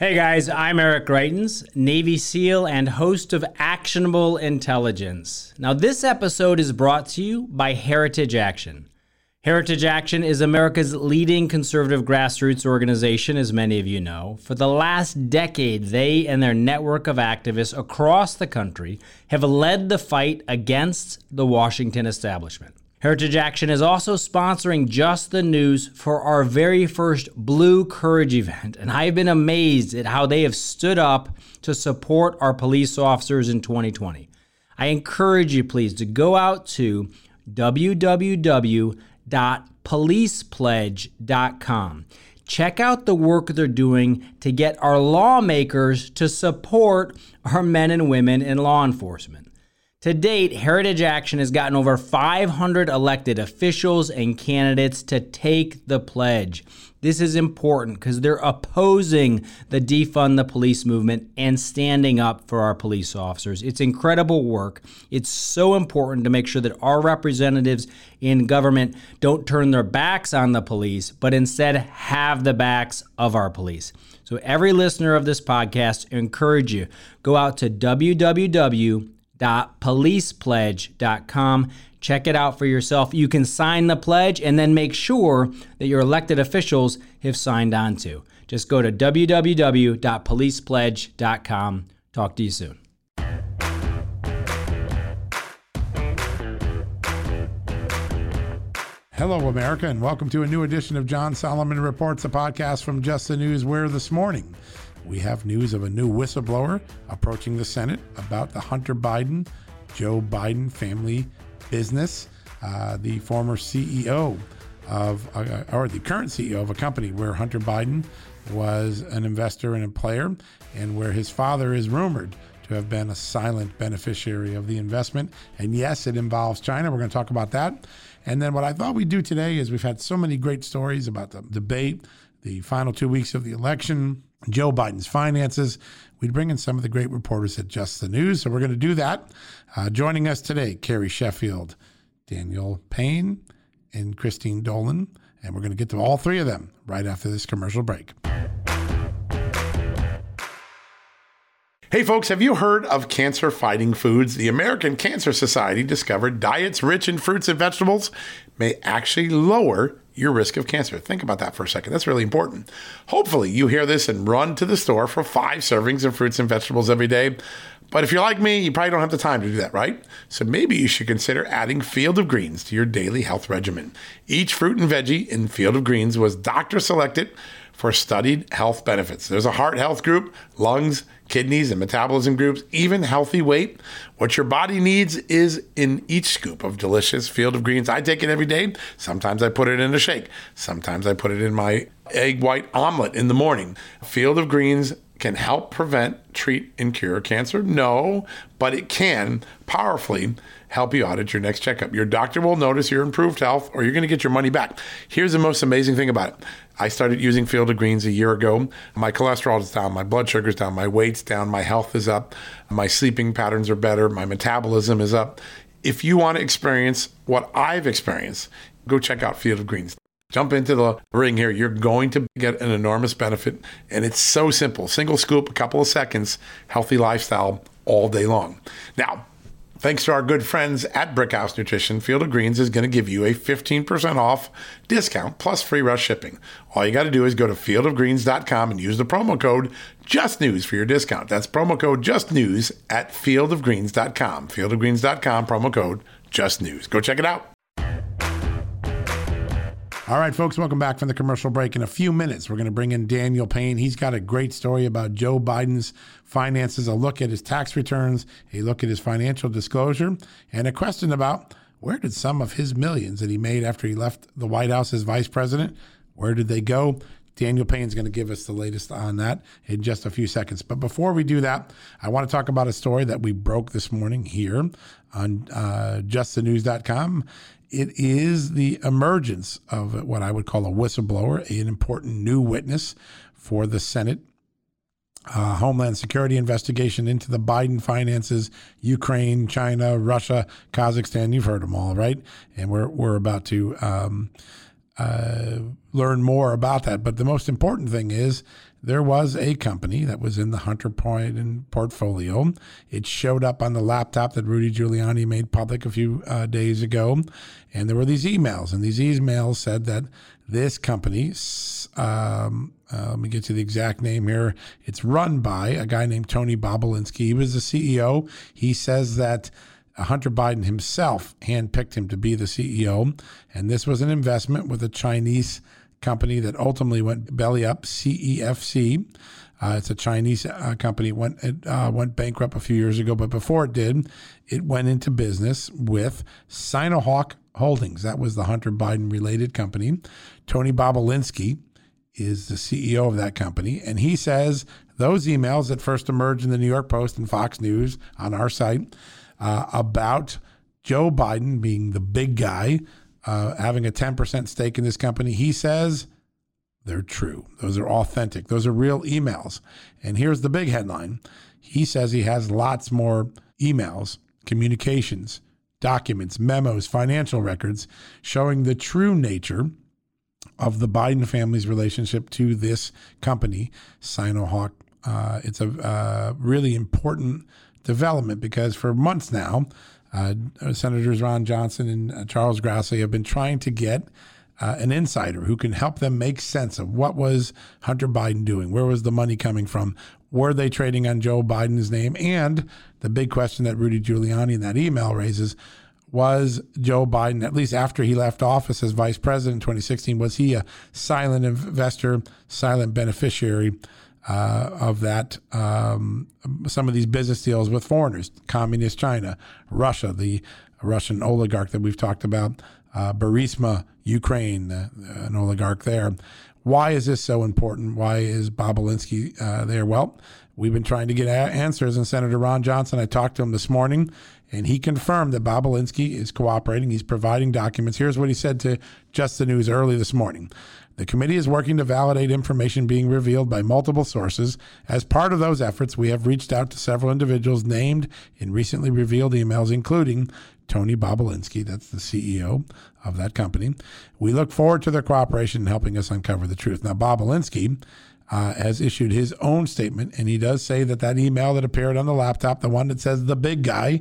Hey guys, I'm Eric Greitens, Navy SEAL and host of Actionable Intelligence. Now, this episode is brought to you by Heritage Action. Heritage Action is America's leading conservative grassroots organization, as many of you know. For the last decade, they and their network of activists across the country have led the fight against the Washington establishment. Heritage Action is also sponsoring Just the News for our very first Blue Courage event, and I've been amazed at how they have stood up to support our police officers in 2020. I encourage you, please, to go out to www.policepledge.com. Check out the work they're doing to get our lawmakers to support our men and women in law enforcement. To date, Heritage Action has gotten over 500 elected officials and candidates to take the pledge. This is important because they're opposing the defund the police movement and standing up for our police officers. It's incredible work. It's so important to make sure that our representatives in government don't turn their backs on the police, but instead have the backs of our police. So every listener of this podcast, I encourage you, go out to www.policepledge.com. Check it out for yourself. You can sign the pledge and then make sure that your elected officials have signed on to. Just go to www.policepledge.com. Talk to you soon. Hello, America, and welcome to a new edition of John Solomon Reports, a podcast from Just the News, where this morning we have news of a new whistleblower approaching the Senate about the Hunter Biden, Joe Biden family business. The former CEO of, or the current CEO of a company where Hunter Biden was an investor and a player, and where his father is rumored to have been a silent beneficiary of the investment. And yes, it involves China. We're going to talk about that. And then what I thought we'd do today is we've had so many great stories about the debate, the final 2 weeks of the election, Joe Biden's finances. We'd bring in some of the great reporters at Just the News. So we're going to do that. Joining us today, Carrie Sheffield, Daniel Payne, and Christine Dolan. And we're going to get to all three of them right after this commercial break. Hey folks, have you heard of cancer-fighting foods? The American Cancer Society discovered diets rich in fruits and vegetables may actually lower your risk of cancer. Think about that for a second. That's really important. Hopefully you hear this and run to the store for 5 servings of fruits and vegetables every day. But if you're like me, you probably don't have the time to do that, right? So maybe you should consider adding Field of Greens to your daily health regimen. Each fruit and veggie in Field of Greens was doctor selected for studied health benefits. There's a heart health group, lungs, kidneys, and metabolism groups, even healthy weight. What your body needs is in each scoop of delicious Field of Greens. I take it every day. Sometimes I put it in a shake. Sometimes I put it in my egg white omelet in the morning. Field of Greens can help prevent, treat, and cure cancer? No, but it can powerfully help you out at your next checkup. Your doctor will notice your improved health, or you're going to get your money back. Here's the most amazing thing about it. I started using Field of Greens a year ago. My cholesterol is down, my blood sugar is down, my weight's down, my health is up, my sleeping patterns are better, my metabolism is up. If you want to experience what I've experienced, go check out Field of Greens. Jump into the ring here. You're going to get an enormous benefit, and it's so simple. Single scoop, a couple of seconds, healthy lifestyle all day long. Now, thanks to our good friends at Brickhouse Nutrition, Field of Greens is going to give you a 15% off discount plus free rush shipping. All you got to do is go to fieldofgreens.com and use the promo code JUSTNEWS for your discount. That's promo code JUSTNEWS at fieldofgreens.com. Fieldofgreens.com, promo code JUSTNEWS. Go check it out. All right, folks, welcome back from the commercial break. In a few minutes, we're going to bring in Daniel Payne. He's got a great story about Joe Biden's finances, a look at his tax returns, a look at his financial disclosure, and a question about where did some of his millions that he made after he left the White House as vice president, where did they go? Daniel Payne's going to give us the latest on that in just a few seconds. But before we do that, I want to talk about a story that we broke this morning here on justthenews.com. It is the emergence of what I would call a whistleblower, an important new witness for the Senate Homeland Security investigation into the Biden finances, Ukraine, China, Russia, Kazakhstan. You've heard them all, right? And we're about to learn more about that. But the most important thing is there was a company that was in the Hunter Biden portfolio. It showed up on the laptop that Rudy Giuliani made public a few days ago. And there were these emails. And these emails said that this company, let me get you the exact name here. It's run by a guy named Tony Bobulinski. He was the CEO. He says that Hunter Biden himself handpicked him to be the CEO. And this was an investment with a Chinese company that ultimately went belly up, CEFC. It's a Chinese company. It went bankrupt a few years ago, but before it did, it went into business with Sinohawk Holdings. That was the Hunter Biden-related company. Tony Bobulinski is the CEO of that company, and he says those emails that first emerged in the New York Post and Fox News on our site about Joe Biden being the big guy, having a 10% stake in this company, he says they're true. Those are authentic. Those are real emails. And here's the big headline. He says he has lots more emails, communications, documents, memos, financial records showing the true nature of the Biden family's relationship to this company, Sinohawk. It's a really important development because for months now, Senators Ron Johnson and Charles Grassley have been trying to get an insider who can help them make sense of what was Hunter Biden doing, where was the money coming from, were they trading on Joe Biden's name, and the big question that Rudy Giuliani in that email raises, was Joe Biden, at least after he left office as vice president in 2016, was he a silent investor, silent beneficiary of that, some of these business deals with foreigners, communist China, Russia, the Russian oligarch that we've talked about, Burisma, Ukraine, an oligarch there. Why is this so important? Why is Bobulinski there? Well, we've been trying to get answers, and Senator Ron Johnson, I talked to him this morning, and he confirmed that Bobulinski is cooperating. He's providing documents. Here's what he said to Just the News early this morning. The committee is working to validate information being revealed by multiple sources. As part of those efforts, we have reached out to several individuals named in recently revealed emails, including Tony Bobulinski, that's the CEO of that company. We look forward to their cooperation in helping us uncover the truth. Now, Bobulinski has issued his own statement, and he does say that that email that appeared on the laptop, the one that says the big guy,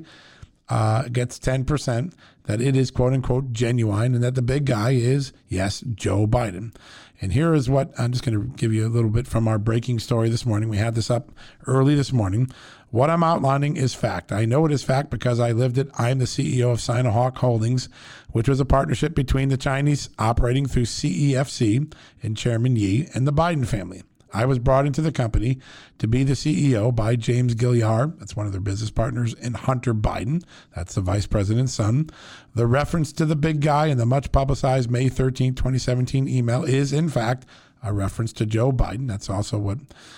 gets 10%, that it is quote-unquote genuine, and that the big guy is, yes, Joe Biden. And here is what, I'm just going to give you a little bit from our breaking story this morning. We had this up early this morning. What I'm outlining is fact. I know it is fact because I lived it. I'm the CEO of Sinohawk Holdings, which was a partnership between the Chinese operating through CEFC and Chairman Yi and the Biden family. I was brought into the company to be the CEO by James Gilliar, that's one of their business partners, and Hunter Biden, that's the vice president's son. The reference to the big guy in the much publicized May 13, 2017 email is, in fact, a reference to Joe Biden. That's also what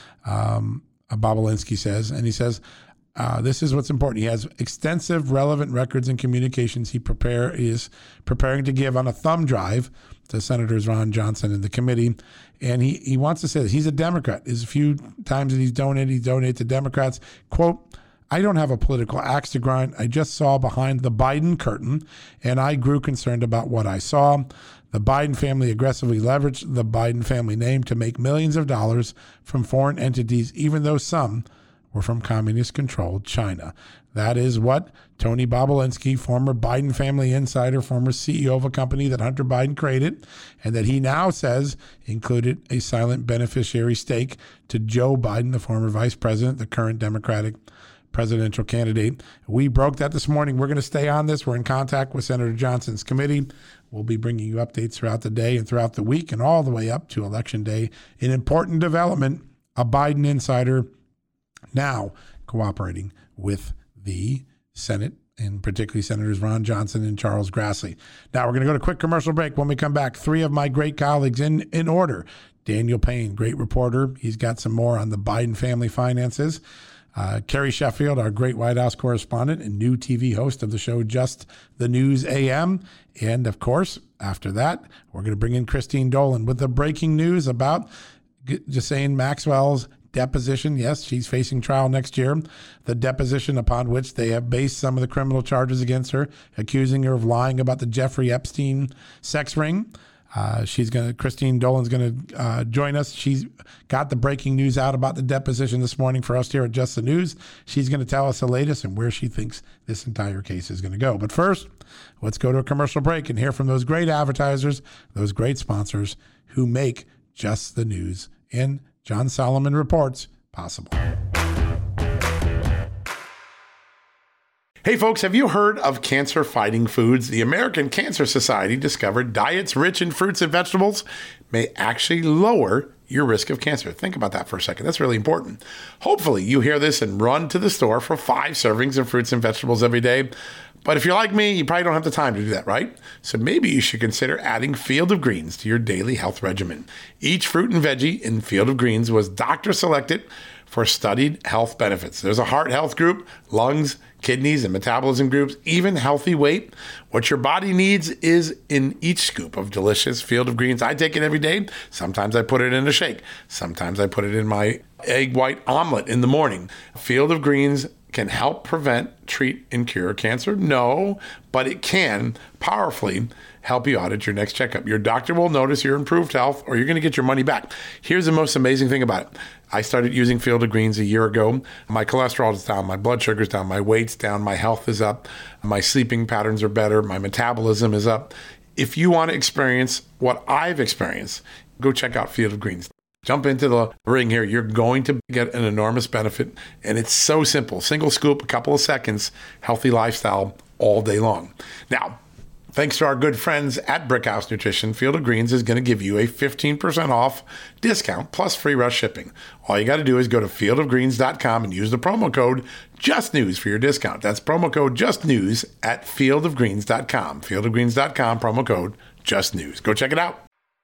Bobulinski says. And he says, this is what's important. He has extensive relevant records and communications he is preparing to give on a thumb drive to Senators Ron Johnson and the committee. And he wants to say that he's a Democrat. There's a few times that he's donated to Democrats. Quote, I don't have a political axe to grind. I just saw behind the Biden curtain, and I grew concerned about what I saw. The Biden family aggressively leveraged the Biden family name to make millions of dollars from foreign entities, even though some were from communist-controlled China. That is what Tony Bobulinski, former Biden family insider, former CEO of a company that Hunter Biden created, and that he now says included a silent beneficiary stake to Joe Biden, the former vice president, the current Democratic presidential candidate. We broke that this morning. We're going to stay on this. We're in contact with Senator Johnson's committee. We'll be bringing you updates throughout the day and throughout the week and all the way up to Election Day. An important development, a Biden insider now cooperating with the Senate, and particularly Senators Ron Johnson and Charles Grassley. Now we're going to go to a quick commercial break. When we come back, three of my great colleagues in order. Daniel Payne, great reporter. He's got some more on the Biden family finances. Carrie Sheffield, our great White House correspondent and new TV host of the show Just the News AM. And of course, after that, we're going to bring in Christine Dolan with the breaking news about Ghislaine Maxwell's deposition. Yes, she's facing trial next year. The deposition upon which they have based some of the criminal charges against her, accusing her of lying about the Jeffrey Epstein sex ring. Christine Dolan's going to join us. She's got the breaking news out about the deposition this morning for us here at Just the News. She's going to tell us the latest and where she thinks this entire case is going to go. But first, let's go to a commercial break and hear from those great advertisers, those great sponsors who make Just the News and John Solomon Reports possible. Hey folks, have you heard of cancer-fighting foods? The American Cancer Society discovered diets rich in fruits and vegetables may actually lower your risk of cancer. Think about that for a second. That's really important. Hopefully you hear this and run to the store for 5 servings of fruits and vegetables every day. But if you're like me, you probably don't have the time to do that, right? So maybe you should consider adding Field of Greens to your daily health regimen. Each fruit and veggie in Field of Greens was doctor selected for studied health benefits. There's a heart health group, lungs, kidneys, and metabolism groups, even healthy weight. What your body needs is in each scoop of delicious Field of Greens. I take it every day. Sometimes I put it in a shake. Sometimes I put it in my egg white omelet in the morning. Field of Greens can help prevent, treat, and cure cancer? No, but it can powerfully help you out at your next checkup. Your doctor will notice your improved health, or you're going to get your money back. Here's the most amazing thing about it. I started using Field of Greens a year ago. My cholesterol is down, my blood sugar's down, my weight's down, my health is up, my sleeping patterns are better, my metabolism is up. If you want to experience what I've experienced, go check out Field of Greens. Jump into the ring here. You're going to get an enormous benefit, and it's so simple. Single scoop, a couple of seconds, healthy lifestyle all day long. Now, thanks to our good friends at Brickhouse Nutrition, Field of Greens is going to give you a 15% off discount plus free rush shipping. All you got to do is go to fieldofgreens.com and use the promo code JUSTNEWS for your discount. That's promo code JUSTNEWS at fieldofgreens.com. Fieldofgreens.com, promo code JUSTNEWS. Go check it out.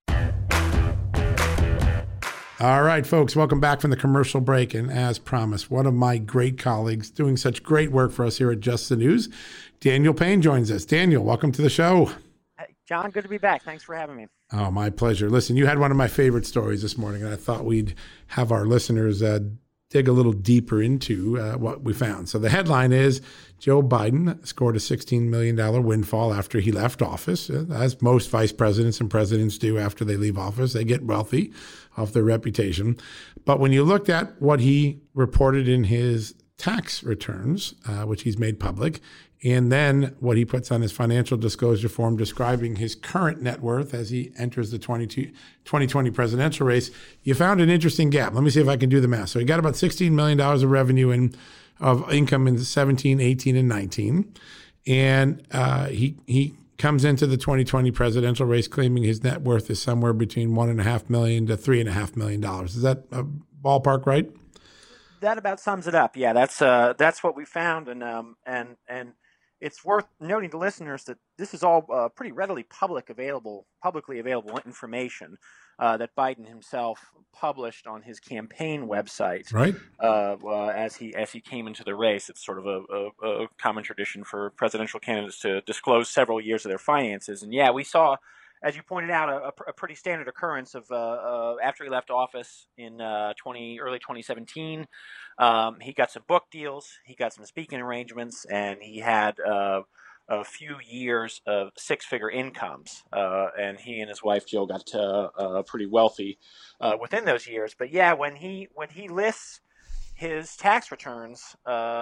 All right, folks, welcome back from the commercial break. And as promised, one of my great colleagues doing such great work for us here at Just the News, Daniel Payne joins us. Daniel, welcome to the show. Hey, John, good to be back. Thanks for having me. Oh, my pleasure. Listen, you had one of my favorite stories this morning, and I thought we'd have our listeners dig a little deeper into what we found. So the headline is, Joe Biden scored a $16 million windfall after he left office. As most vice presidents and presidents do after they leave office, they get wealthy off their reputation. But when you looked at what he reported in his tax returns, which he's made public, and then what he puts on his financial disclosure form describing his current net worth as he enters the 2020 presidential race, you found an interesting gap. Let me see if I can do the math. So he got about $16 million of revenue of income in 17, 18, and 19. And he comes into the 2020 presidential race claiming his net worth is somewhere between $1.5 million to $3.5 million. Is that a ballpark right? That about sums it up. Yeah, that's what we found, and it's worth noting to listeners that this is all pretty readily publicly available information that Biden himself published on his campaign website. Right. As he came into the race, it's sort of a common tradition for presidential candidates to disclose several years of their finances. And yeah, we saw, as you pointed out, a pretty standard occurrence of after he left office in early 2017. He got some book deals, he got some speaking arrangements, and he had a few years of 6-figure incomes. And he and his wife Jill got pretty wealthy within those years. But yeah, when he lists his tax returns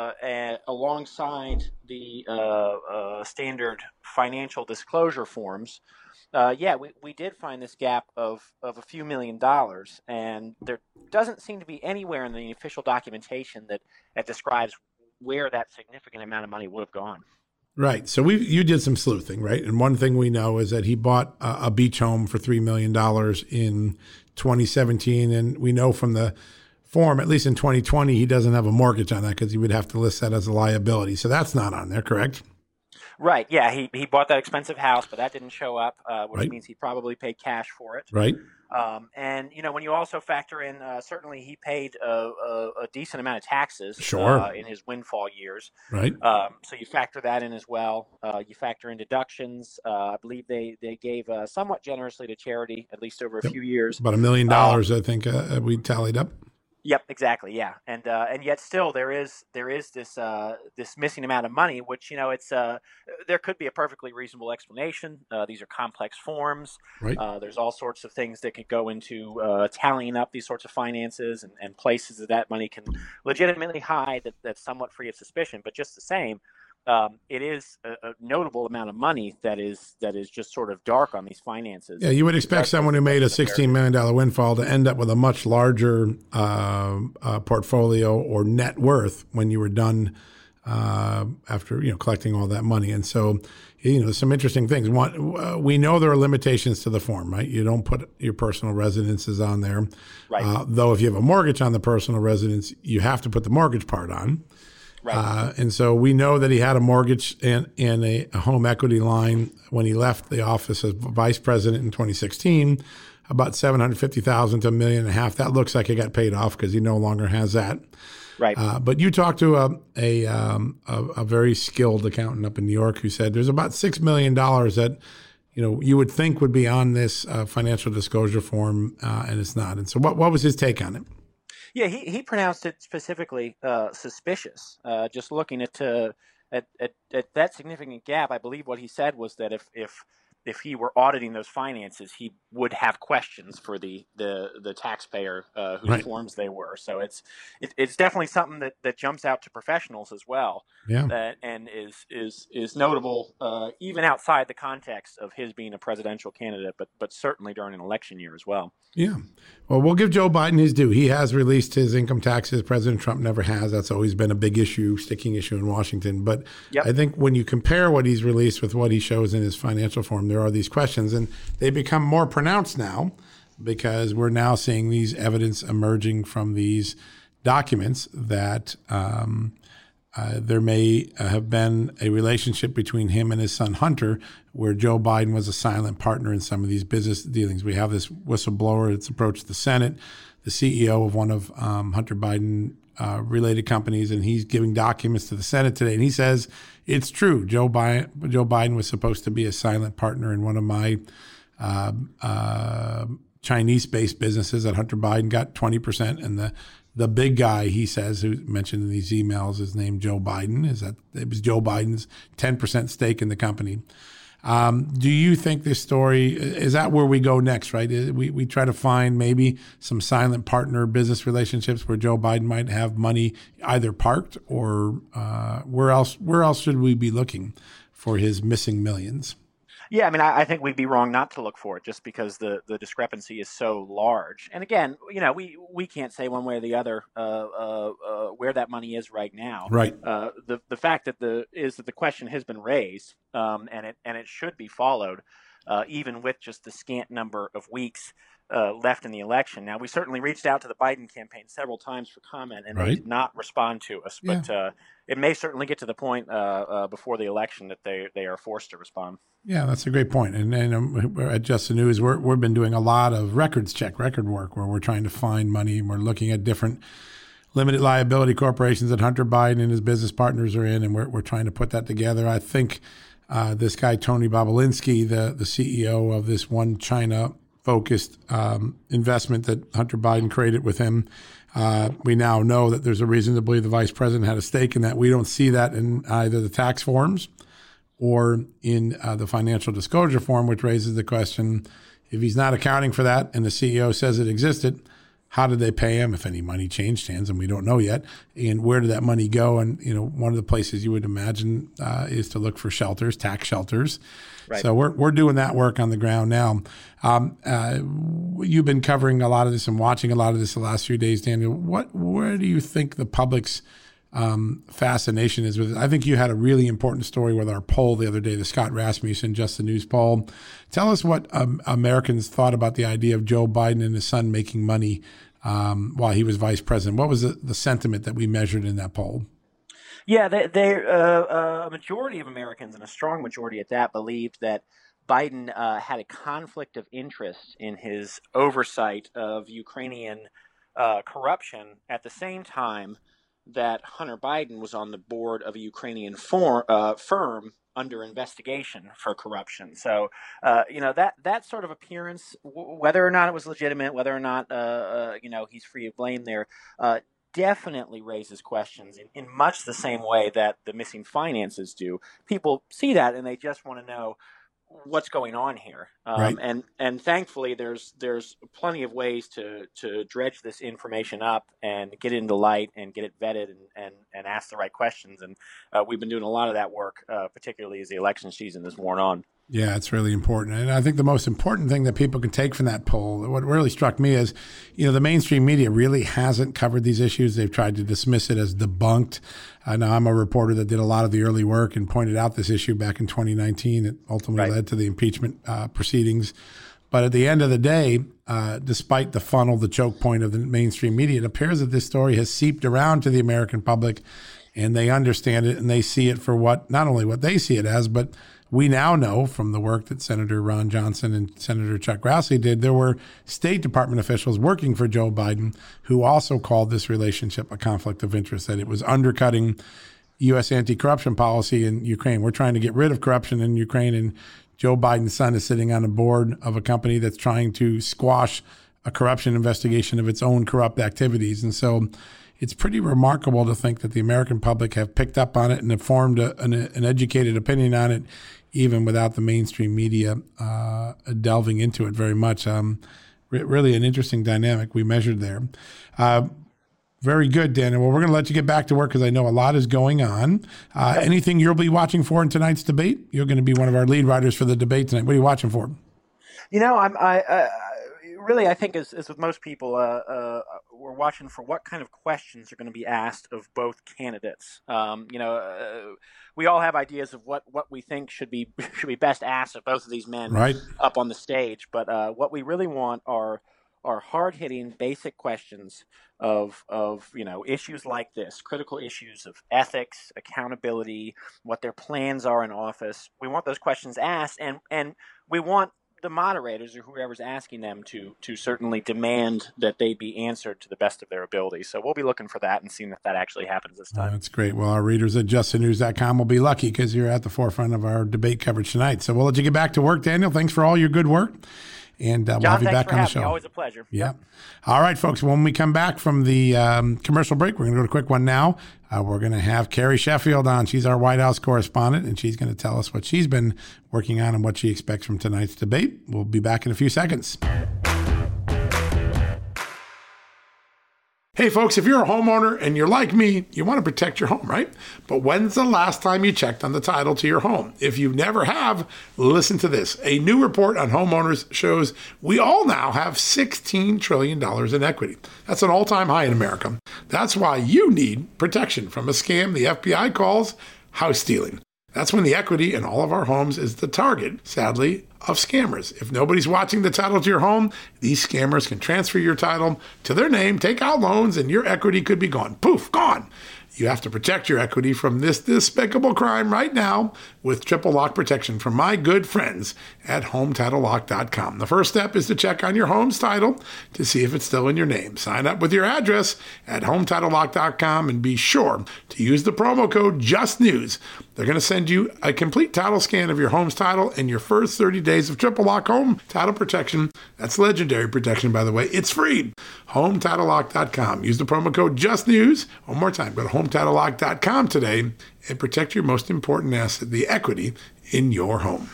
alongside the standard financial disclosure forms, we did find this gap of a few $1 million, and there doesn't seem to be anywhere in the official documentation that describes where that significant amount of money would have gone. Right. So you did some sleuthing, right? And one thing we know is that he bought a beach home for $3 million in 2017, and we know from the form, at least in 2020, he doesn't have a mortgage on that because he would have to list that as a liability. So that's not on there, correct? Right. Yeah. He bought that expensive house, but that didn't show up, which right. means he probably paid cash for it. Right. And when you also factor in, certainly he paid a decent amount of taxes. Sure. In his windfall years. Right. So you factor that in as well. You factor in deductions. I believe they gave somewhat generously to charity, at least over a few years. About $1 million, I think we tallied up. Yep, exactly. Yeah, and yet still there is this missing amount of money, which it's there could be a perfectly reasonable explanation. These are complex forms. Right. There's all sorts of things that could go into tallying up these sorts of finances and places that money can legitimately hide that's somewhat free of suspicion. But just the same, it is a notable amount of money that is just sort of dark on these finances. Yeah, you would expect someone who made a $16 million windfall to end up with a much larger portfolio or net worth when you were done after collecting all that money. And so, some interesting things. One, we know there are limitations to the form, right? You don't put your personal residences on there. Right. Though if you have a mortgage on the personal residence, you have to put the mortgage part on. Right. And so we know that he had a mortgage and a home equity line when he left the office as vice president in 2016, about $750,000 to $1.5 million. That looks like it got paid off because he no longer has that. Right. But you talked to a very skilled accountant up in New York who said there's about $6 million that you would think would be on this financial disclosure form, and it's not. And so what was his take on it? Yeah, he pronounced it specifically suspicious. Just looking at that significant gap, I believe what he said was that if he were auditing those finances, he would have questions for the taxpayer whose Right. forms they were. So it's definitely something that jumps out to professionals as well. Yeah. And is notable even outside the context of his being a presidential candidate, but certainly during an election year as well. Yeah. Well, we'll give Joe Biden his due. He has released his income taxes. President Trump never has. That's always been a big issue, sticking issue in Washington. But Yep. I think when you compare what he's released with what he shows in his financial form, there are these questions, and they become more pronounced now because we're now seeing these evidence emerging from these documents that there may have been a relationship between him and his son Hunter, where Joe Biden was a silent partner in some of these business dealings. We have this whistleblower that's approached the Senate, the CEO of one of Hunter Biden related companies, and he's giving documents to the Senate today. And he says it's true. Joe Biden was supposed to be a silent partner in one of my Chinese-based businesses that Hunter Biden got 20%, and the big guy, he says, who mentioned in these emails, is named Joe Biden. It was Joe Biden's 10% stake in the company. Do you think this story, is that where we go next, right? We try to find maybe some silent partner business relationships where Joe Biden might have money either parked or where else should we be looking for his missing millions? Yeah, I mean, I think we'd be wrong not to look for it just because the discrepancy is so large. And again, we can't say one way or the other where that money is right now. Right. The fact that the question has been raised, and it should be followed, even with just the scant number of weeks left in the election. Now, we certainly reached out to the Biden campaign several times for comment, and they did not respond to us. Yeah. But it may certainly get to the point before the election that they are forced to respond. Yeah, that's a great point. And at Just the News, we've been doing a lot of record work where we're trying to find money. And we're looking at different limited liability corporations that Hunter Biden and his business partners are in, and we're trying to put that together. I think this guy, Tony Bobulinski, the CEO of this one China-focused investment that Hunter Biden created with him, we now know that there's a reason to believe the vice president had a stake in that. We don't see that in either the tax forms or in the financial disclosure form, which raises the question, if he's not accounting for that and the CEO says it existed, how did they pay him if any money changed hands? And we don't know yet. And where did that money go? And, one of the places you would imagine is to look for shelters, tax shelters. Right. So we're doing that work on the ground now. You've been covering a lot of this and watching a lot of this the last few days, Daniel. Where do you think the public's fascination is with it? I think you had a really important story with our poll the other day, the Scott Rasmussen Just the News poll. Tell us what Americans thought about the idea of Joe Biden and his son making money while he was vice president. What was the sentiment that we measured in that poll? Yeah, a majority of Americans, and a strong majority at that, believed that Biden had a conflict of interest in his oversight of Ukrainian corruption at the same time that Hunter Biden was on the board of a Ukrainian firm under investigation for corruption. So, that sort of appearance, whether or not it was legitimate, whether or not, he's free of blame there, definitely raises questions in much the same way that the missing finances do. People see that and they just want to know what's going on here. Right. And thankfully there's plenty of ways to dredge this information up and get it into light and get it vetted and ask the right questions. And we've been doing a lot of that work, particularly as the election season is worn on. Yeah, it's really important. And I think the most important thing that people can take from that poll, what really struck me is, the mainstream media really hasn't covered these issues. They've tried to dismiss it as debunked. Now, I'm a reporter that did a lot of the early work and pointed out this issue back in 2019. It ultimately led to the impeachment proceedings. But at the end of the day, despite the funnel, the choke point of the mainstream media, it appears that this story has seeped around to the American public and they understand it and they see it for not only what they see it as, but we now know from the work that Senator Ron Johnson and Senator Chuck Grassley did, there were State Department officials working for Joe Biden who also called this relationship a conflict of interest, that it was undercutting U.S. anti-corruption policy in Ukraine. We're trying to get rid of corruption in Ukraine, and Joe Biden's son is sitting on a board of a company that's trying to squash a corruption investigation of its own corrupt activities. And so it's pretty remarkable to think that the American public have picked up on it and have formed an educated opinion on it, even without the mainstream media delving into it very much. Really an interesting dynamic we measured there. Very good, Daniel. Well, we're going to let you get back to work because I know a lot is going on. Anything you'll be watching for in tonight's debate? You're going to be one of our lead writers for the debate tonight. What are you watching for? I think as with most people, we're watching for what kind of questions are going to be asked of both candidates. We all have ideas of what we think should be best asked of both of these men up on the stage. But what we really want are hard-hitting, basic questions of issues like this, critical issues of ethics, accountability, what their plans are in office. We want those questions asked, and we want the moderators or whoever's asking them to certainly demand that they be answered to the best of their ability. So we'll be looking for that and seeing if that actually happens this time. That's great. Well, our readers at justthenews.com will be lucky because you're at the forefront of our debate coverage tonight. So we'll let you get back to work, Daniel. Thanks for all your good work. And we'll have you back on the show. Always a pleasure. Yeah. All right, folks. When we come back from the commercial break, we're going to go to a quick one now. We're going to have Carrie Sheffield on. She's our White House correspondent, and she's going to tell us what she's been working on and what she expects from tonight's debate. We'll be back in a few seconds. Hey folks, if you're a homeowner and you're like me, you want to protect your home, right? But when's the last time you checked on the title to your home? If you never have, listen to this. A new report on homeowners shows we all now have $16 trillion in equity. That's an all-time high in America. That's why you need protection from a scam the FBI calls house stealing. That's when the equity in all of our homes is the target, sadly, of scammers. If nobody's watching the title to your home, these scammers can transfer your title to their name, take out loans, and your equity could be gone. Poof, gone. You have to protect your equity from this despicable crime right now with triple lock protection from my good friends at HomeTitleLock.com. The first step is to check on your home's title to see if it's still in your name. Sign up with your address at HomeTitleLock.com and be sure to use the promo code JUSTNEWS. They're going to send you a complete title scan of your home's title and your first 30 days of triple lock home title protection. That's legendary protection, by the way. It's free. HomeTitleLock.com. Use the promo code JUSTNEWS. One more time, go to HomeTitleLock.com today and protect your most important asset, the equity in your home.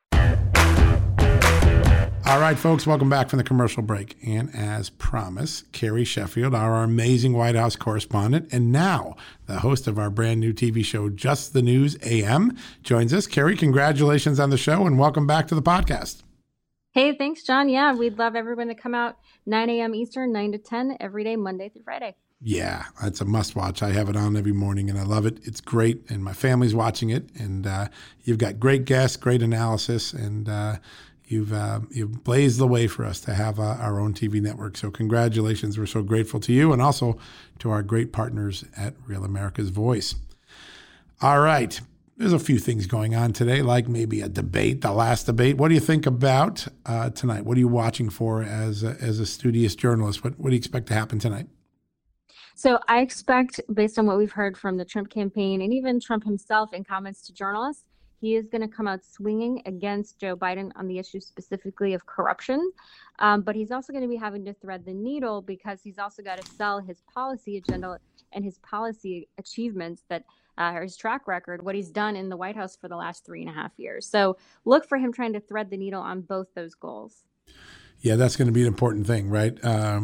All right, folks, welcome back from the commercial break. And as promised, Carrie Sheffield, our amazing White House correspondent, and now the host of our brand new TV show, Just the News AM, joins us. Carrie, congratulations on the show and welcome back to the podcast. Hey, thanks, John. Yeah, we'd love everyone to come out 9 a.m. Eastern, 9 to 10 every day, Monday through Friday. Yeah, it's a must-watch. I have it on every morning, and I love it. It's great, and my family's watching it. And you've got great guests, great analysis, and you've blazed the way for us to have our own TV network. So congratulations. We're so grateful to you and also to our great partners at Real America's Voice. All right. There's a few things going on today, like maybe a debate, the last debate. What do you think about tonight? What are you watching for as a studious journalist? What do you expect to happen tonight? So I expect, based on what we've heard from the Trump campaign and even Trump himself in comments to journalists, he is going to come out swinging against Joe Biden on the issue specifically of corruption. But he's also going to be having to thread the needle because he's also got to sell his policy agenda and his policy achievements that or his track record, what he's done in the White House for the last 3.5 years. So look for him trying to thread the needle on both those goals. Yeah, that's going to be an important thing, right?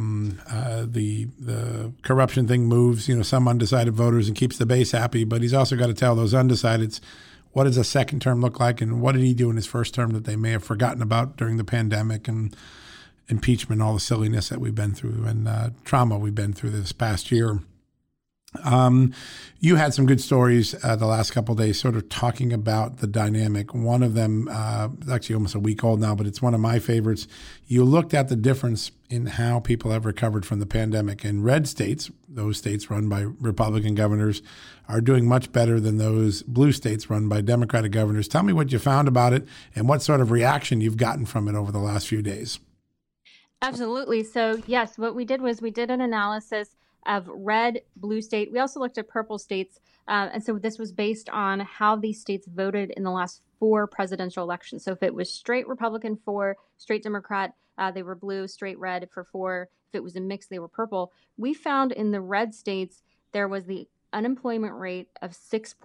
The corruption thing moves, some undecided voters and keeps the base happy. But he's also got to tell those undecideds, what does a second term look like, and what did he do in his first term that they may have forgotten about during the pandemic and impeachment, all the silliness that we've been through and trauma we've been through this past year. You had some good stories the last couple of days sort of talking about the dynamic. One of them, actually almost a week old now, but it's one of my favorites. You looked at the difference in how people have recovered from the pandemic. And red states, those states run by Republican governors, are doing much better than those blue states run by Democratic governors. Tell me what you found about it and what sort of reaction you've gotten from it over the last few days. Absolutely. So yes, what we did was we did an analysis of red, blue state. We also looked at purple states. And so this was based on how these states voted in the last 4 presidential elections. So if it was straight Republican 4, straight Democrat, they were blue, straight red for 4. If it was a mix, they were purple. We found in the red states, there was the unemployment rate of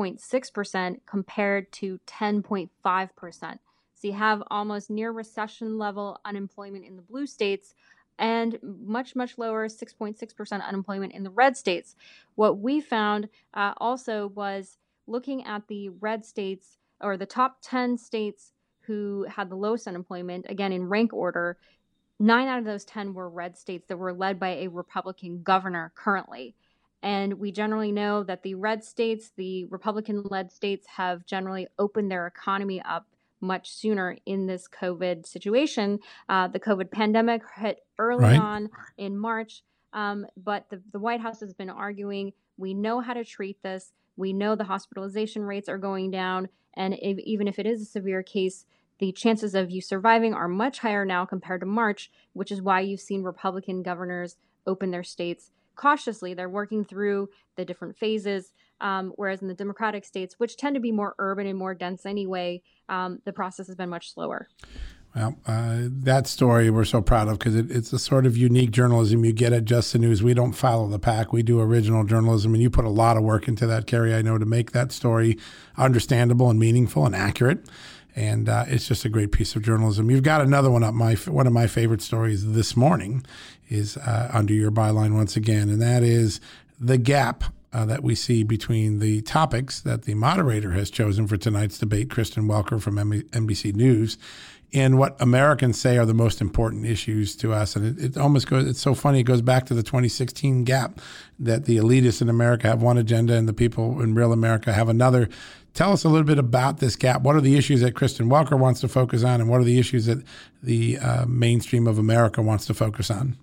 6.6% compared to 10.5%. So you have almost near recession level unemployment in the blue states and much, much lower 6.6% unemployment in the red states. What we found also was looking at the red states or the top 10 states who had the lowest unemployment, again, in rank order, 9 out of those 10 were red states that were led by a Republican governor currently. And we generally know that the red states, the Republican-led states, have generally opened their economy up much sooner in this COVID situation. The COVID pandemic hit early on in March, but the White House has been arguing, we know how to treat this. We know the hospitalization rates are going down. And even if it is a severe case, the chances of you surviving are much higher now compared to March, which is why you've seen Republican governors open their states cautiously. They're working through the different phases, whereas in the Democratic states, which tend to be more urban and more dense anyway, the process has been much slower. Well, that story we're so proud of because it's a sort of unique journalism you get at Just the News. We don't follow the pack. We do original journalism, and you put a lot of work into that, Carrie, I know, to make that story understandable and meaningful and accurate. And it's just a great piece of journalism. You've got another one up. One of my favorite stories this morning is under your byline once again, and that is the gap that we see between the topics that the moderator has chosen for tonight's debate, Kristen Welker from NBC News, and what Americans say are the most important issues to us. And it almost goes, it's so funny, it goes back to the 2016 gap that the elitists in America have one agenda and the people in real America have another. Tell us a little bit about this gap. What are the issues that Kristen Welker wants to focus on, and what are the issues that the mainstream of America wants to focus on?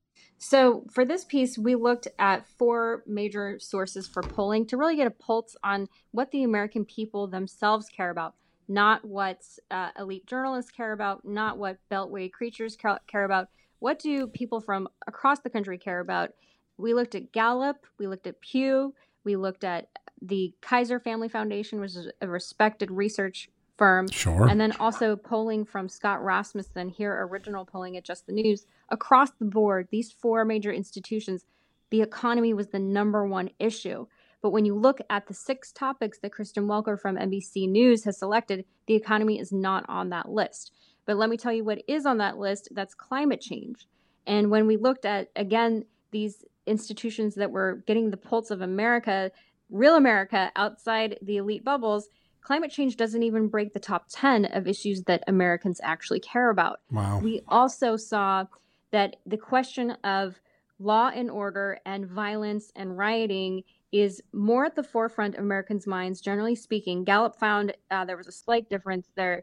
So for this piece, we looked at 4 major sources for polling to really get a pulse on what the American people themselves care about, not what elite journalists care about, not what Beltway creatures care about. What do people from across the country care about? We looked at Gallup, we looked at Pew, we looked at the Kaiser Family Foundation, which is a respected research firm. Sure. And then also polling from Scott Rasmussen, here original polling at Just the News. Across the board, these 4 major institutions, the economy was the number 1 issue. But when you look at the 6 topics that Kristen Welker from NBC News has selected, the economy is not on that list. But let me tell you what is on that list. That's climate change. And when we looked at, again, these institutions that were getting the pulse of America, real America outside the elite bubbles, climate change doesn't even break the top 10 of issues that Americans actually care about. Wow. We also saw that the question of law and order and violence and rioting is more at the forefront of Americans' minds, generally speaking. Gallup found there was a slight difference there.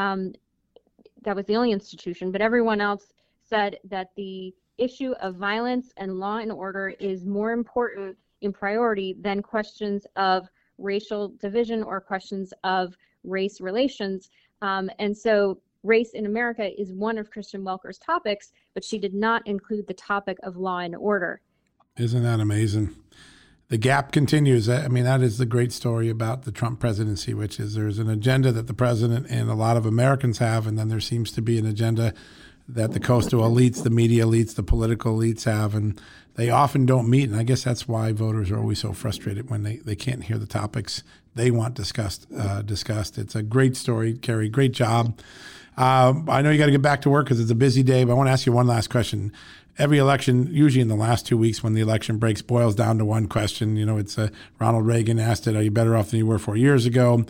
That was the only institution, but everyone else said that the issue of violence and law and order is more important in priority than questions of racial division or questions of race relations. And so race in America is one of Kristen Welker's topics, but she did not include the topic of law and order. Isn't that amazing? The gap continues. I mean, that is the great story about the Trump presidency, which is there's an agenda that the president and a lot of Americans have, and then there seems to be an agenda that the coastal elites, the media elites, the political elites have, and they often don't meet. And I guess that's why voters are always so frustrated when they can't hear the topics they want discussed. It's a great story, Carrie. Great job. I know you got to get back to work because it's a busy day, but I want to ask you one last question. Every election, usually in the last 2 weeks when the election breaks, boils down to one question. You know, it's Ronald Reagan asked it, are you better off than you were 4 years ago?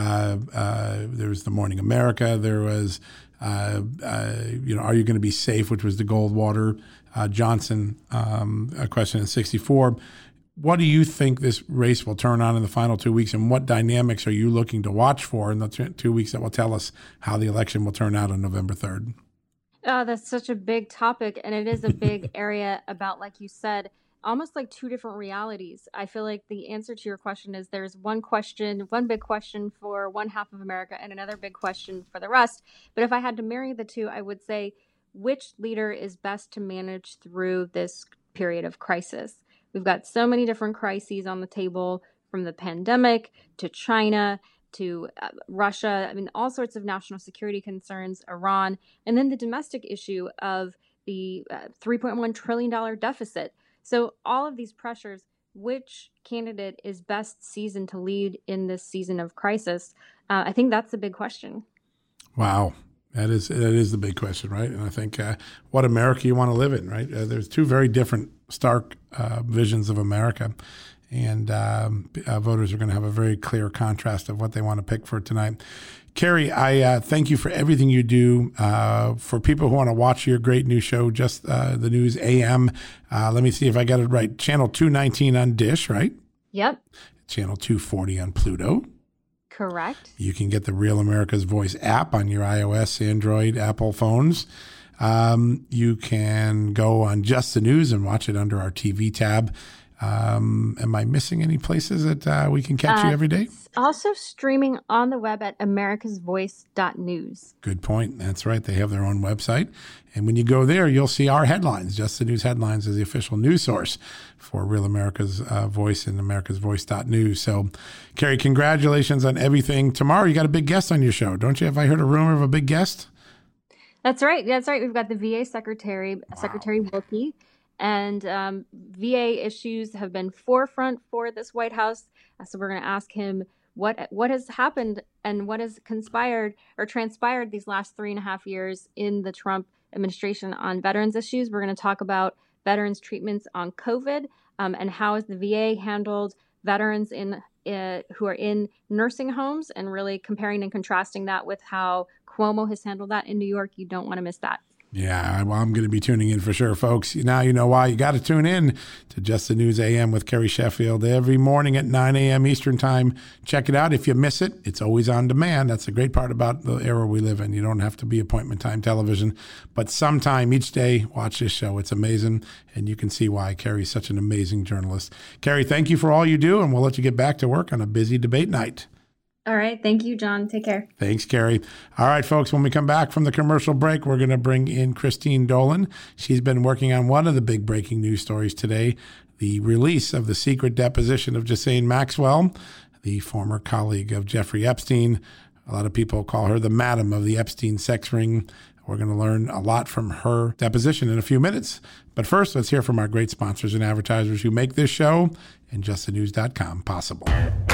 There was the Morning America. There was, are you going to be safe, which was the Goldwater Johnson a question in 64. What do you think this race will turn on in the final 2 weeks, and what dynamics are you looking to watch for in the 2 weeks that will tell us how the election will turn out on November 3rd? Oh, that's such a big topic, and it is a big area about, like you said, almost like two different realities. I feel like the answer to your question is there's one big question for one half of America and another big question for the rest. But if I had to marry the two, I would say which leader is best to manage through this period of crisis. We've got so many different crises on the table, from the pandemic to China to Russia, I mean, all sorts of national security concerns, Iran, and then the domestic issue of the $3.1 trillion deficit. So all of these pressures, which candidate is best seasoned to lead in this season of crisis? I think that's the big question. Wow. That is the big question, right? And I think what America you want to live in, right? There's two very different, stark visions of America. And voters are going to have a very clear contrast of what they want to pick for tonight. Carrie, I thank you for everything you do. For people who want to watch your great new show, Just the News AM, let me see if I got it right. Channel 219 on Dish, right? Yep. Channel 240 on Pluto. Correct. You can get the Real America's Voice app on your iOS, Android, Apple phones. You can go on Just the News and watch it under our TV tab. Am I missing any places that we can catch you every day? Also streaming on the web at americasvoice.news. Good point. That's right. They have their own website. And when you go there, you'll see our headlines. Just the News Headlines is the official news source for Real America's Voice and americasvoice.news. So, Carrie, congratulations on everything. Tomorrow, you got a big guest on your show, don't you? Have I heard a rumor of a big guest? That's right. We've got the VA Secretary, Secretary Wilkie. And VA issues have been forefront for this White House. So we're going to ask him what has happened and what has conspired or transpired these last 3.5 years in the Trump administration on veterans issues. We're going to talk about veterans treatments on COVID and how has the VA handled veterans who are in nursing homes, and really comparing and contrasting that with how Cuomo has handled that in New York. You don't want to miss that. Yeah, well, I'm going to be tuning in for sure, folks. Now you know why. You got to tune in to Just the News AM with Carrie Sheffield every morning at 9 a.m. Eastern Time. Check it out. If you miss it, it's always on demand. That's the great part about the era we live in. You don't have to be appointment time television, but sometime each day, watch this show. It's amazing, and you can see why Carrie's such an amazing journalist. Carrie, thank you for all you do, and we'll let you get back to work on a busy debate night. All right. Thank you, John. Take care. Thanks, Carrie. All right, folks, when we come back from the commercial break, we're going to bring in Christine Dolan. She's been working on one of the big breaking news stories today, the release of the secret deposition of Ghislaine Maxwell, the former colleague of Jeffrey Epstein. A lot of people call her the madam of the Epstein sex ring. We're going to learn a lot from her deposition in a few minutes. But first, let's hear from our great sponsors and advertisers who make this show and justthenews.com possible.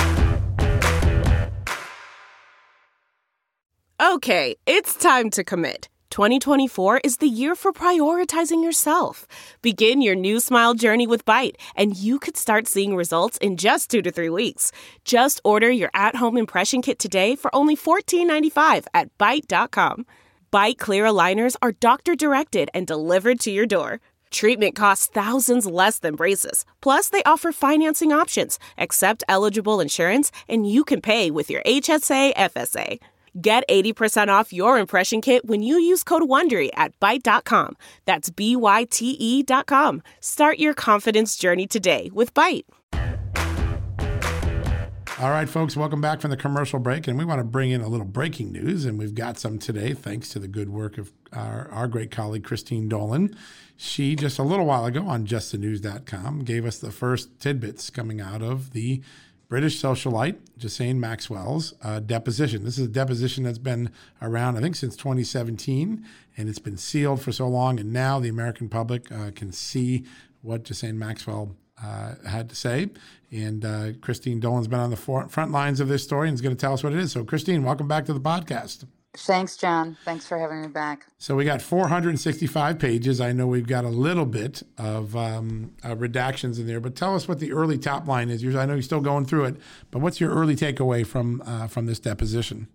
Okay, it's time to commit. 2024 is the year for prioritizing yourself. Begin your new smile journey with Byte, and you could start seeing results in just 2 to 3 weeks. Just order your at-home impression kit today for only $14.95 at Byte.com. Byte Clear aligners are doctor-directed and delivered to your door. Treatment costs thousands less than braces. Plus, they offer financing options, accept eligible insurance, and you can pay with your HSA FSA. Get 80% off your impression kit when you use code WONDERY at Byte.com. That's BYTE.com. Start your confidence journey today with Byte. All right, folks, welcome back from the commercial break. And we want to bring in a little breaking news. And we've got some today, thanks to the good work of our great colleague, Christine Dolan. She, just a little while ago on justthenews.com, gave us the first tidbits coming out of the British socialite, Ghislaine Maxwell's deposition. This is a deposition that's been around, I think, since 2017, and it's been sealed for so long. And now the American public can see what Ghislaine Maxwell had to say. And Christine Dolan's been on the front lines of this story and is going to tell us what it is. So, Christine, welcome back to the podcast. Thanks, John. Thanks for having me back. So we got 465 pages. I know we've got a little bit of redactions in there, but tell us what the early top line is. I know you're still going through it, but what's your early takeaway from this deposition?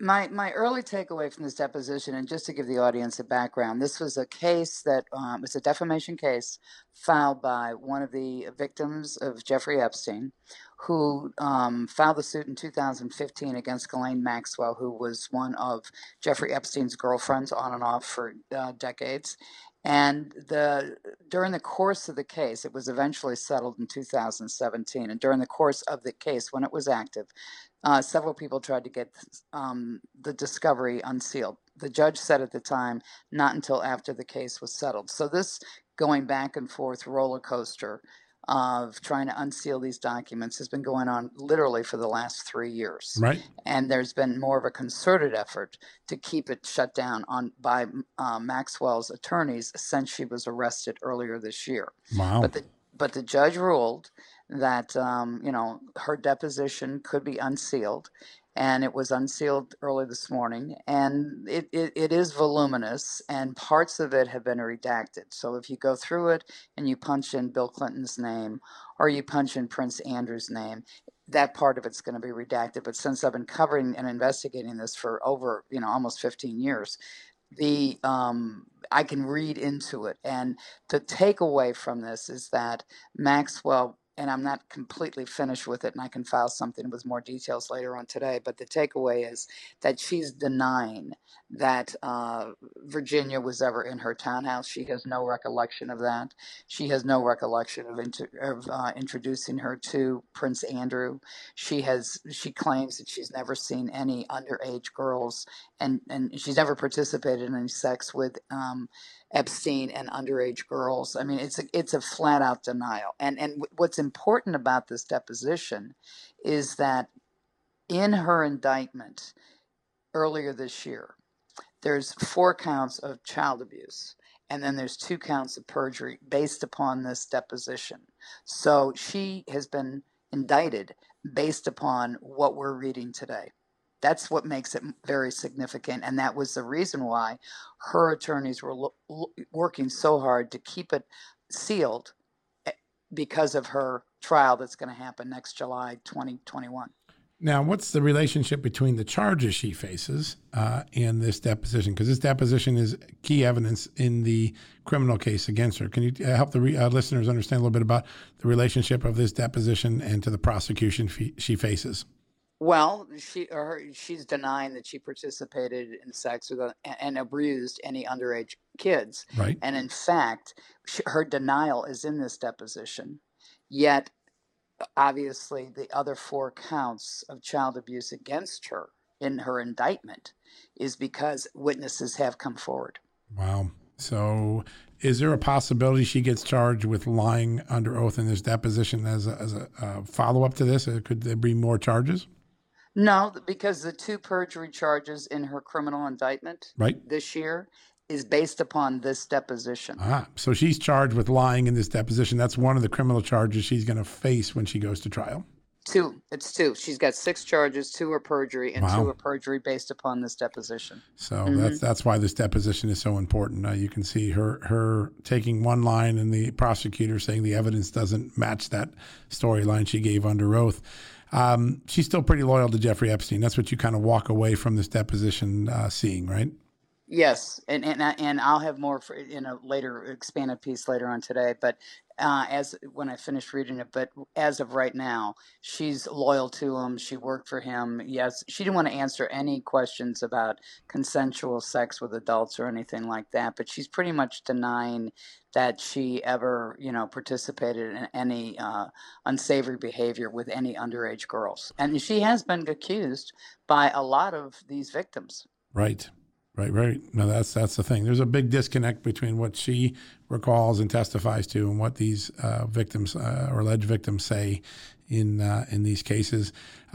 My early takeaway from this deposition, and just to give the audience a background, this was a case that was a defamation case filed by one of the victims of Jeffrey Epstein, who filed the suit in 2015 against Ghislaine Maxwell, who was one of Jeffrey Epstein's girlfriends on and off for decades. And during the course of the case, it was eventually settled in 2017. And during the course of the case, when it was active, several people tried to get the discovery unsealed. The judge said at the time, not until after the case was settled. So this going back and forth roller coaster of trying to unseal these documents has been going on literally for the last 3 years. Right. And there's been more of a concerted effort to keep it shut down by Maxwell's attorneys since she was arrested earlier this year. Wow. But the judge ruled that her deposition could be unsealed, and it was unsealed early this morning. And it is voluminous, and parts of it have been redacted. So if you go through it and you punch in Bill Clinton's name or you punch in Prince Andrew's name, that part of it's going to be redacted. But since I've been covering and investigating this for over almost 15 years, I can read into it. And the takeaway from this is that Maxwell, and I'm not completely finished with it, and I can file something with more details later on today, but the takeaway is that she's denying that Virginia was ever in her townhouse. She has no recollection of that. She has no recollection of introducing her to Prince Andrew. She claims that she's never seen any underage girls, and she's never participated in any sex with Epstein and underage girls. I mean, it's a flat out denial. And what's important about this deposition is that in her indictment earlier this year, there's 4 counts of child abuse, and then there's 2 counts of perjury based upon this deposition. So she has been indicted based upon what we're reading today. That's what makes it very significant, and that was the reason why her attorneys were working so hard to keep it sealed because of her trial that's going to happen next July 2021. Now, what's the relationship between the charges she faces and this deposition? Because this deposition is key evidence in the criminal case against her. Can you help the listeners understand a little bit about the relationship of this deposition and to the prosecution she faces? Well, she's denying that she participated in sex with and abused any underage kids. Right. And in fact, her denial is in this deposition. Yet, obviously, the other 4 counts of child abuse against her in her indictment is because witnesses have come forward. Wow. So is there a possibility she gets charged with lying under oath in this deposition as a follow-up to this? Could there be more charges? No, because the 2 perjury charges in her criminal indictment this year is based upon this deposition. So she's charged with lying in this deposition. That's one of the criminal charges she's going to face when she goes to trial. 2. It's 2. She's got 6 charges. 2 are perjury, and 2 are perjury based upon this deposition. So that's why this deposition is so important. You can see her taking one line and the prosecutor saying the evidence doesn't match that storyline she gave under oath. She's still pretty loyal to Jeffrey Epstein. That's what you kind of walk away from this deposition seeing, right? Yes, and I'll have more in a later expanded piece later on today. But as when I finished reading it. But as of right now, she's loyal to him. She worked for him. Yes, she didn't want to answer any questions about consensual sex with adults or anything like that. But she's pretty much denying that she ever, participated in any unsavory behavior with any underage girls. And she has been accused by a lot of these victims. Right. No, that's the thing. There's a big disconnect between what she recalls and testifies to and what these victims or alleged victims say in these cases.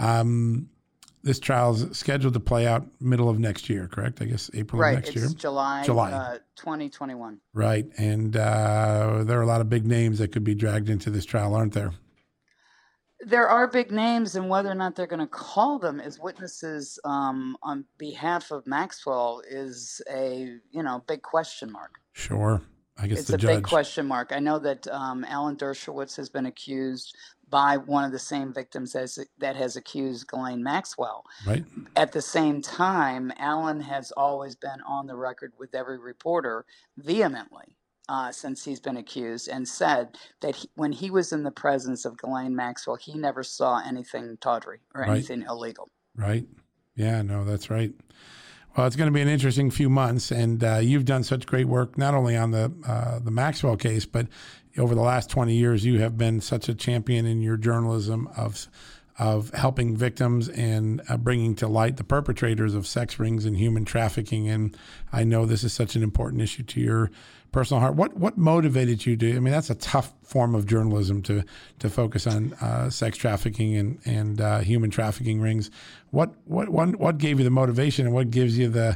This trial is scheduled to play out middle of next year, correct? I guess April of next year. Right, it's July 2021. Right, and there are a lot of big names that could be dragged into this trial, aren't there? There are big names, and whether or not they're going to call them as witnesses on behalf of Maxwell is a big question mark. Sure, I guess it's the a judge. Big question mark. I know that Alan Dershowitz has been accused by one of the same victims that has accused Ghislaine Maxwell. Right. At the same time, Alan has always been on the record with every reporter vehemently. Since he's been accused, and said that when he was in the presence of Ghislaine Maxwell, he never saw anything tawdry or anything illegal. Right. Yeah, no, that's right. Well, it's going to be an interesting few months, and you've done such great work, not only on the Maxwell case, but over the last 20 years, you have been such a champion in your journalism of helping victims and bringing to light the perpetrators of sex rings and human trafficking. And I know this is such an important issue to your personal heart. What motivated you to? I mean, that's a tough form of journalism to focus on sex trafficking and human trafficking rings. What gave you the motivation, and what gives you the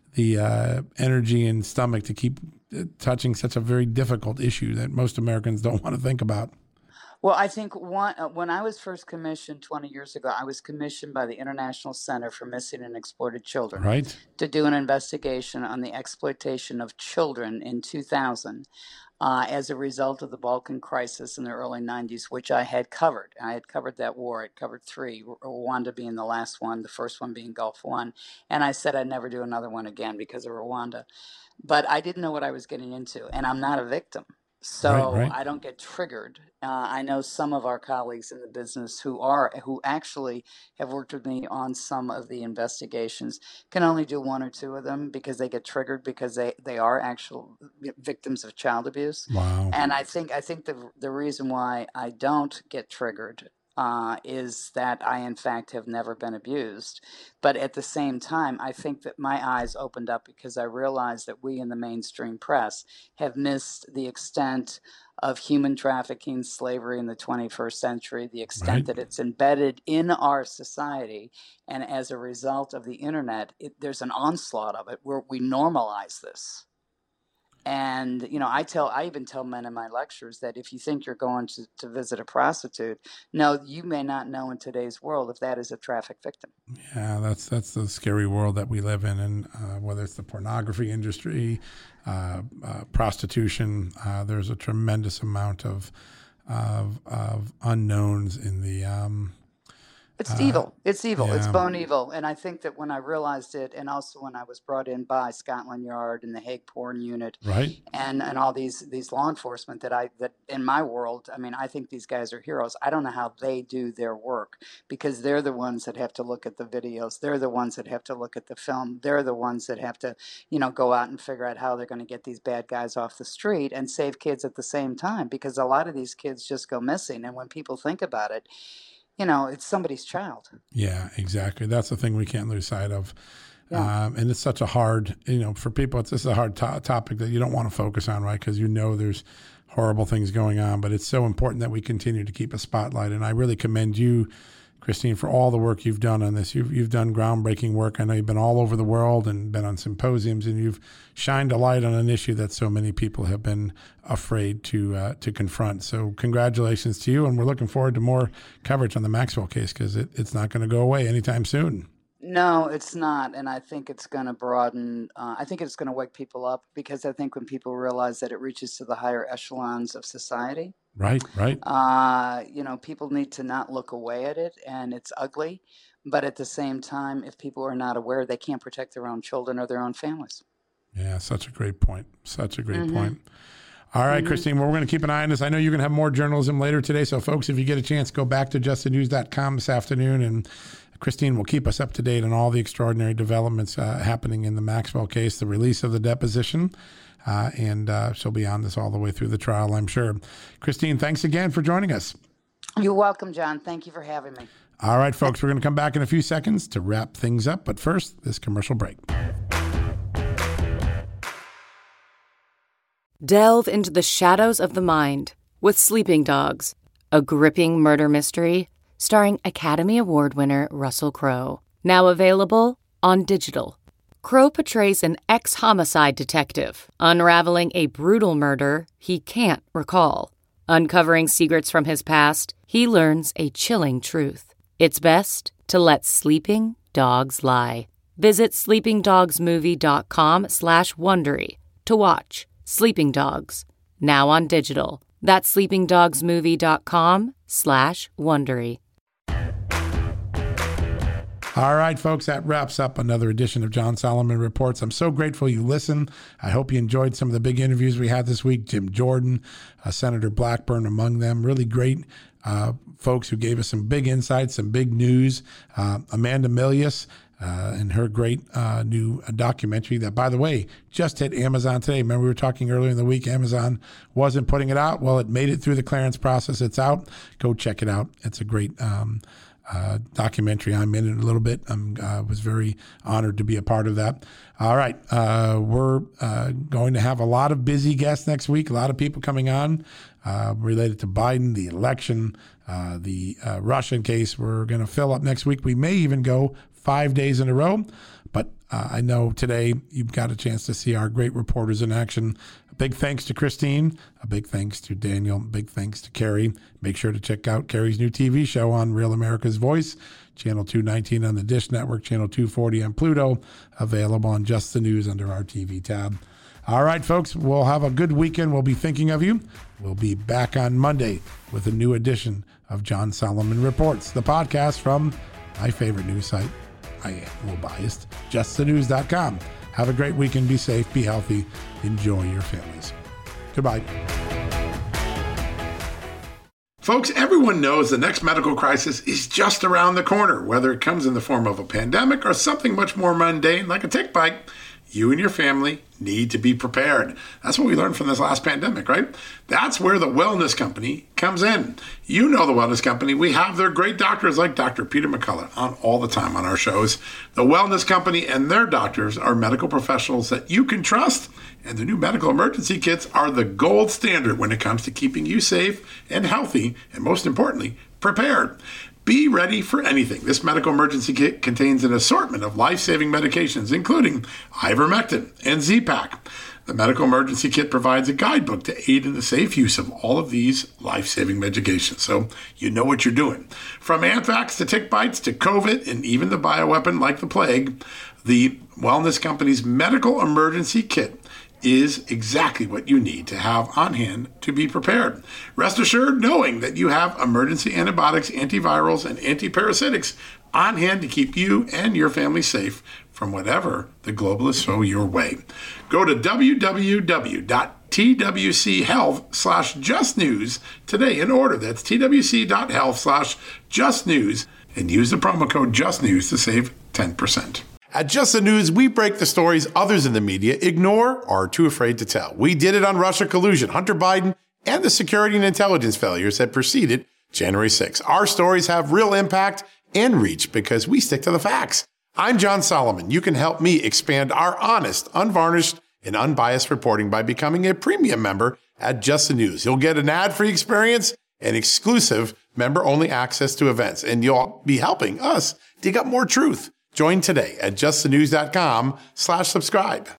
energy and stomach to keep touching such a very difficult issue that most Americans don't want to think about? Well, I think when I was first commissioned 20 years ago, I was commissioned by the International Center for Missing and Exploited Children to do an investigation on the exploitation of children in 2000 as a result of the Balkan crisis in the early 90s, which I had covered. I had covered that war. I covered 3, Rwanda being the last one, the first one being Gulf War. And I said I'd never do another one again because of Rwanda. But I didn't know what I was getting into, and I'm not a victim. So right. I don't get triggered. I know some of our colleagues in the business who actually have worked with me on some of the investigations can only do 1 or 2 of them because they get triggered because they are actual victims of child abuse. Wow. And I think the reason why I don't get triggered is that I, in fact, have never been abused. But at the same time, I think that my eyes opened up because I realized that we in the mainstream press have missed the extent of human trafficking, slavery in the 21st century, the extent that it's embedded in our society. And as a result of the internet, there's an onslaught of it where we normalize this. And, I even tell men in my lectures that if you think you're going to visit a prostitute, no, you may not know in today's world if that is a traffic victim. Yeah, that's the scary world that we live in. And whether it's the pornography industry, prostitution, there's a tremendous amount of unknowns in the It's evil. It's evil. Yeah. It's bone evil. And I think that when I realized it, and also when I was brought in by Scotland Yard and the Hague Porn Unit, and all these law enforcement that in my world, I mean, I think these guys are heroes. I don't know how they do their work because they're the ones that have to look at the videos. They're the ones that have to look at the film. They're the ones that have to, go out and figure out how they're going to get these bad guys off the street and save kids at the same time, because a lot of these kids just go missing. And when people think about it, it's somebody's child. Yeah, exactly. That's the thing we can't lose sight of. Yeah. And it's such a hard, for people, this is a hard topic that you don't want to focus on, right? Because there's horrible things going on, but it's so important that we continue to keep a spotlight. And I really commend you, Christine, for all the work you've done on this. You've done groundbreaking work. I know you've been all over the world and been on symposiums, and you've shined a light on an issue that so many people have been afraid to confront. So congratulations to you, and we're looking forward to more coverage on the Maxwell case because it's not going to go away anytime soon. No, it's not. And I think it's going to broaden. I think it's going to wake people up because I think when people realize that it reaches to the higher echelons of society, Right. People need to not look away at it, and it's ugly. But at the same time, if people are not aware, they can't protect their own children or their own families. Yeah, such a great point. Such a great point. All right, Christine, well, we're going to keep an eye on this. I know you're going to have more journalism later today. So, folks, if you get a chance, go back to justthenews.com this afternoon. And Christine will keep us up to date on all the extraordinary developments happening in the Maxwell case, the release of the deposition. And she'll be on this all the way through the trial, I'm sure. Christine, thanks again for joining us. You're welcome, John. Thank you for having me. All right, folks, we're going to come back in a few seconds to wrap things up. But first, this commercial break. Delve into the shadows of the mind with Sleeping Dogs, a gripping murder mystery starring Academy Award winner Russell Crowe. Now available on digital. Crowe portrays an ex-homicide detective unraveling a brutal murder he can't recall. Uncovering secrets from his past, he learns a chilling truth. It's best to let sleeping dogs lie. Visit sleepingdogsmovie.com/Wondery to watch Sleeping Dogs, now on digital. That's sleepingdogsmovie.com/Wondery. All right, folks, that wraps up another edition of John Solomon Reports. I'm so grateful you listened. I hope you enjoyed some of the big interviews we had this week. Jim Jordan, Senator Blackburn among them. Really great folks who gave us some big insights, some big news. Amanda Milius and her great new documentary that, by the way, just hit Amazon today. Remember we were talking earlier in the week, Amazon wasn't putting it out. Well, it made it through the clearance process. It's out. Go check it out. It's a great documentary. I'm in it a little bit. I was very honored to be a part of that. All right. We're going to have a lot of busy guests next week, a lot of people coming on related to Biden, the election, the Russian case. We're going to fill up next week. We may even go 5 days in a row, but I know today you've got a chance to see our great reporters in action. A big thanks to Christine, a big thanks to Daniel, a big thanks to Carrie. Make sure to check out Carrie's new TV show on Real America's Voice, Channel 219 on the Dish Network, Channel 240 on Pluto, available on Just the News under our TV tab. All right, folks, we'll have a good weekend. We'll be thinking of you. We'll be back on Monday with a new edition of John Solomon Reports, the podcast from my favorite news site. I am a little biased, justthenews.com. Have a great weekend. Be safe, be healthy, enjoy your families. Goodbye. Folks, everyone knows the next medical crisis is just around the corner, whether it comes in the form of a pandemic or something much more mundane like a tick bite. You and your family need to be prepared. That's what we learned from this last pandemic, right? That's where the Wellness Company comes in. You know the Wellness Company. We have their great doctors like Dr. Peter McCullough on all the time on our shows. The Wellness Company and their doctors are medical professionals that you can trust, and the new medical emergency kits are the gold standard when it comes to keeping you safe and healthy, and most importantly, prepared. Be ready for anything. This medical emergency kit contains an assortment of life-saving medications, including ivermectin and Z-Pak. The medical emergency kit provides a guidebook to aid in the safe use of all of these life-saving medications, so you know what you're doing. From anthrax to tick bites to COVID and even the bioweapon like the plague, the Wellness Company's medical emergency kit is exactly what you need to have on hand to be prepared. Rest assured knowing that you have emergency antibiotics, antivirals, and antiparasitics on hand to keep you and your family safe from whatever the globalists throw your way. Go to www.twchealth/justnews today and order. That's twc.health/justnews and use the promo code JUSTNEWS to save 10%. At Just the News, we break the stories others in the media ignore or are too afraid to tell. We did it on Russia collusion, Hunter Biden, and the security and intelligence failures that preceded January 6. Our stories have real impact and reach because we stick to the facts. I'm John Solomon. You can help me expand our honest, unvarnished, and unbiased reporting by becoming a premium member at Just the News. You'll get an ad-free experience and exclusive member-only access to events, and you'll be helping us dig up more truth. Join today at justthenews.com/subscribe.